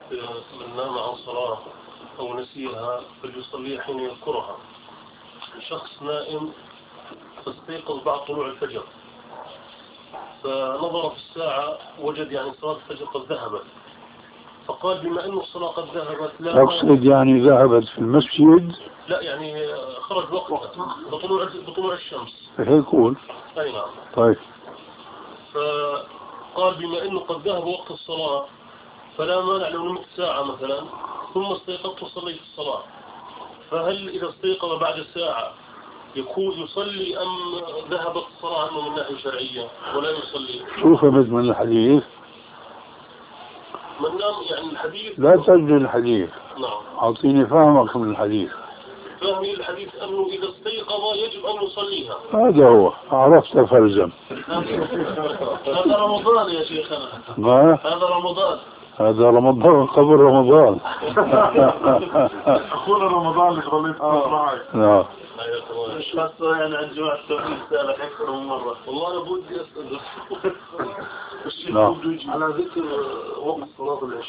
من نام عن صلاة أو نسيها فليصليها حين يذكرها. شخص نائم فاستيقظ بعد طلوع الفجر، فنظر في الساعة وجد يعني صلاة الفجر قد ذهبت، فقال بما أن الصلاة قد ذهبت لا أقصد يعني ذهبت في المسجد؟ لا يعني خرج وقتها بطلوع الشمس. هيك قول. أي نعم. طيب. فقال بما أنه قد ذهب وقت الصلاة فلا مانع لو نمت ساعة مثلا ثم استيقظت وصليت الصلاة، فهل إذا استيقظ بعد ساعة يكون يصلي أم ذهبت الصلاة عنه من ناحية شرعية ولا يصلي؟ شو فهمت من الحديث؟ من نام يعني الحديث لا تجري الحديث. نعم. أعطيني فهمك من الحديث. فهمي الحديث أنه إذا استيقظ يجب أن يصليها. هذا هو، عرفت فلزم. هذا رمضان يا شيخنا. ما؟ هذا رمضان. هذا رمضان قبل رمضان. أخونا رمضان اللي خليت معك. نعم. مش خاصة يعني عن جماعة التوحيد سألك أكثر من مرة. والله أنا بودي أسأل. نعم. على ذكر وقت صلاة العشاء.